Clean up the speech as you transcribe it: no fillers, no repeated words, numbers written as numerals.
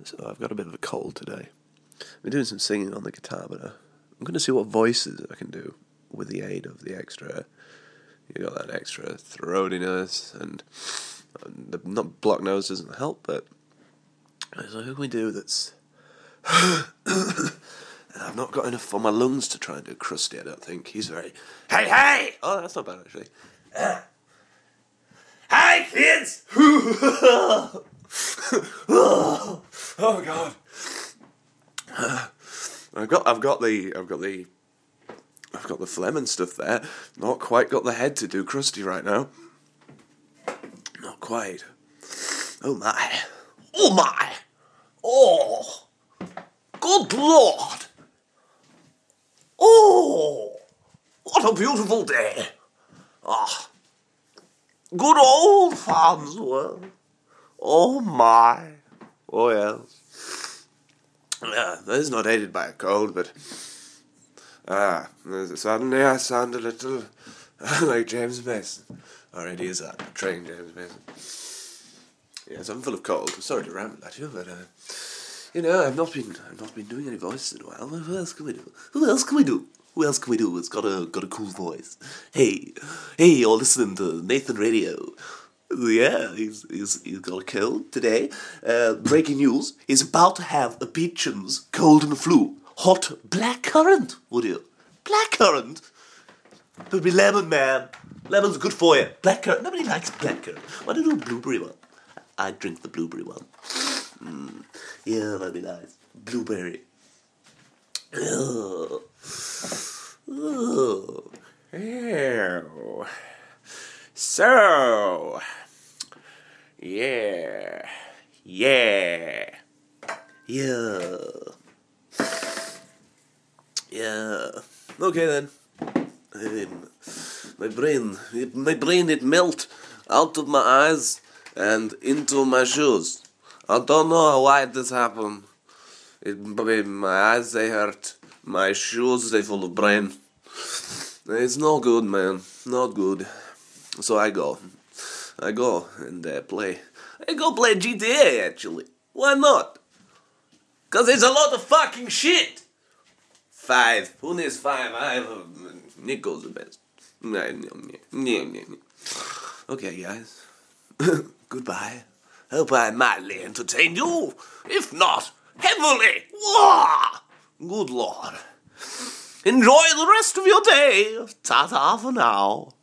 So I've got a bit of a cold today. I've been doing some singing on the guitar, but I'm going to see what voices I can do with the aid of the extra. You got that extra throatiness, and the not blocked nose doesn't help, but so who can we do that's... and I've not got enough for my lungs to try and do Krusty, I don't think. He's very... Hey! Oh, that's not bad, actually. Hi, kids! Oh God! I've got the phlegm and stuff there. Not quite got the head to do Krusty right now. Not quite. Oh my! Oh! Good Lord! Oh! What a beautiful day! Ah! Good old Farnsworth! Oh my! Oh yes. Yeah, that is not aided by a cold, but suddenly I sound a little like James Mason. Already is that train James Mason. Yes, I'm full of cold. I'm sorry to ramble at you, but I've not been doing any voices in a while. Who else can we do? Who else can we do? It's got a cool voice. Hey, you're listening to Nathan Radio. Yeah, he's got a cold today. Breaking news, he's about to have a pigeon's cold and flu. Hot blackcurrant, would you? Blackcurrant? It'd be lemon, man. Lemon's good for you. Blackcurrant, nobody likes blackcurrant. Why don't you do a blueberry one? I'd drink the blueberry one. Yeah, that'd be nice. Blueberry. Oh. So, yeah. Okay then. My brain, it melt out of my eyes and into my shoes. I don't know why this happened. My eyes, they hurt. My shoes, they full of brain. It's no good, man. Not good. So I go and play. I go play GTA, actually. Why not? Because there's a lot of fucking shit. 5. Who needs 5? Nico's the best. Okay, guys. Goodbye. Hope I mildly entertained you. If not, heavily. Wah! Good Lord. Enjoy the rest of your day. Ta-ta for now.